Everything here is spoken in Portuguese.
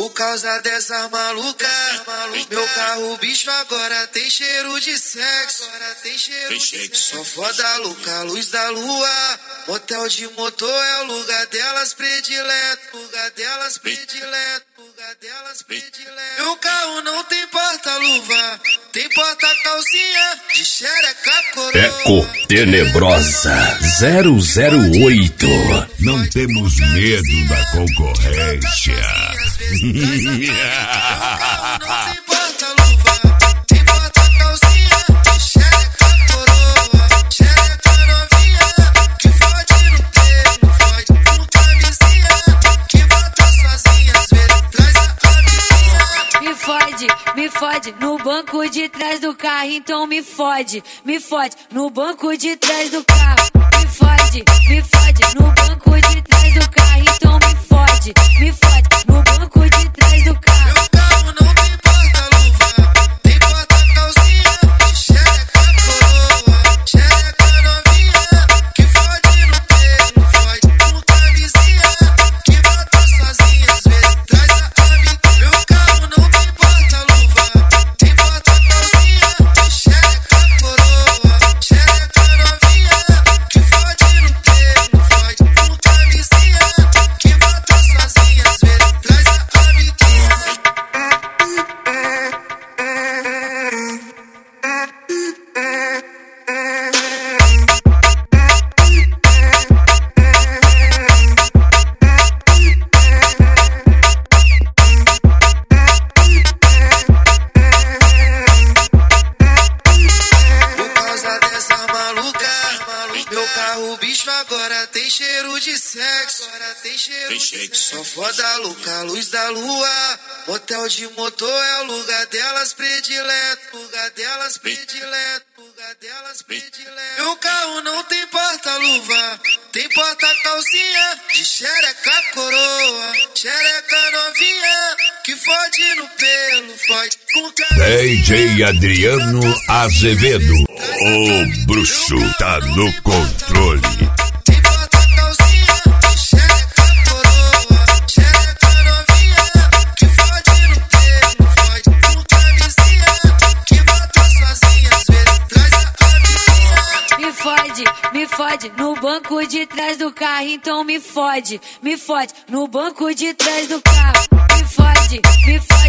Por causa dessa maluca, meu carro bicho agora tem cheiro de sexo. Só foda louca, luz da lua. Motel de motor é o lugar delas predileto. Meu carro não tem porta-luva, tem porta-calcinha de xereca coroa. Eco Tenebrosa 008. Não temos medo da concorrência. Meu carro não tem porta-luva, tem porta-calcinha de xereca coroa. Xereca novinha que fode no pelo, fode com camisinha, que volta sozinha às vezes traz a amiguinha. Me fode no banco de trás do carro, então me fode no banco de trás do carro. Me fode no banco de trás do carro, então me fode no banco de trás do carro. Meu carro não tem porta-luva, tem porta-calcinha de xereca coroa. Xereca novinha que fode no pelo, fode com camisinha, que volta sozinha às vezes traz a amiguinha. Meu carro não tem porta-luva, tem porta-calcinha de xereca coroa. Xereca novinha que fode no pelo, fode com camisinha, que volta sozinha às vezes traz a amiguinha. Por causa dessa maluca, meu carro bicho agora tem cheiro de sexo. Só foda louca, luz da lua. Motel de motor é o lugar delas predileto. Meu carro não tem porta-luva, tem porta-calcinha de xereca coroa. Xereca novinha que fode no pelo, fode com camisinha. DJ Adriano Azevedo, o bruxo tá no controle. Tem porta-calcinha de xereca coroa. Xereca novinha que fode no pelo, fode com camisinha, que volta sozinha às vezes traz a amiguinha. Me fode no banco de trás do carro, então me fode no banco de trás do carro. Me fode